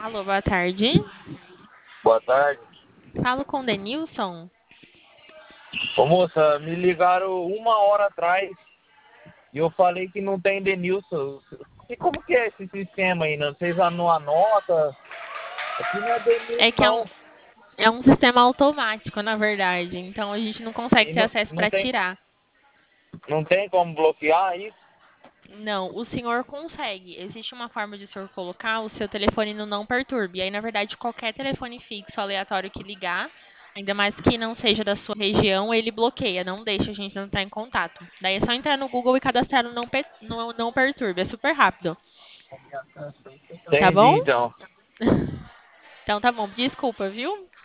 Alô, boa tarde. Boa tarde. Falo com o Denilson. Ô moça, me ligaram 1 hora atrás e eu falei que não tem Denilson. E como que é esse sistema aí? Não? Vocês não anotam? Aqui não é É Denilson, que não. é um sistema automático, na verdade. Então a gente não consegue E ter não, acesso para tirar. não tem como bloquear isso? Não, o senhor consegue. Existe uma forma de o senhor colocar o seu telefone no não perturbe. E aí, na verdade, qualquer telefone fixo aleatório que ligar, ainda mais que não seja da sua região, ele bloqueia, não deixa a gente entrar em contato. Daí é só entrar no Google e cadastrar no não perturbe. É super rápido. Tá Entendi, bom? então. Então tá bom. Desculpa, viu?